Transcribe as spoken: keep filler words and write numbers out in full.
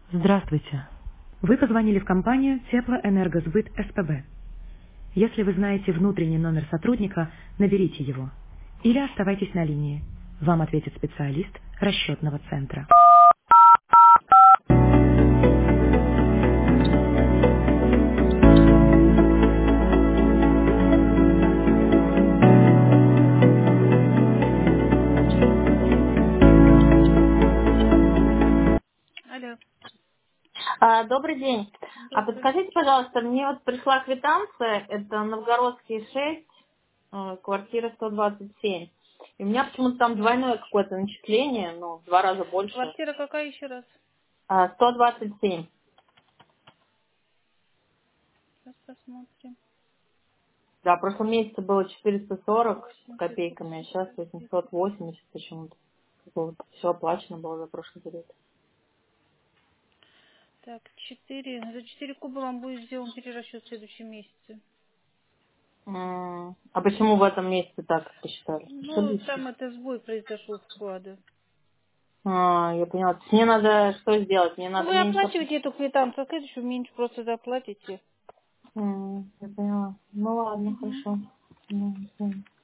Здравствуйте. Вы позвонили в компанию Теплоэнергосбыт СПБ. Если вы знаете внутренний номер сотрудника, наберите его. Или оставайтесь на линии. Вам ответит специалист расчетного центра. Алло, А, добрый день. А добрый. подскажите, пожалуйста, мне вот пришла квитанция, это Новгородский шесть, э, квартира сто двадцать семь. И у меня почему-то там двойное какое-то начисление, ну, в два раза больше. Квартира какая еще раз? А, сто двадцать семь. Сейчас посмотрим. Да, в прошлом месяце было четыреста сорок с восемьдесят копейками, а сейчас восемьсот восемьдесят почему-то. Все оплачено было за прошлый период. Так, четыре. За четыре куба вам будет сделан перерасчет в следующем месяце. М, А почему в этом месяце так посчитали? Ну, Ошибочки. там это сбой произошел вклада. А, я поняла. То есть мне надо что сделать? Мне Ну, надо вы меньше. оплачиваете эту квитанцию, а следующую меньше просто заплатите. М, Я поняла. Ну ладно, Мгм. хорошо. Ну, ладно.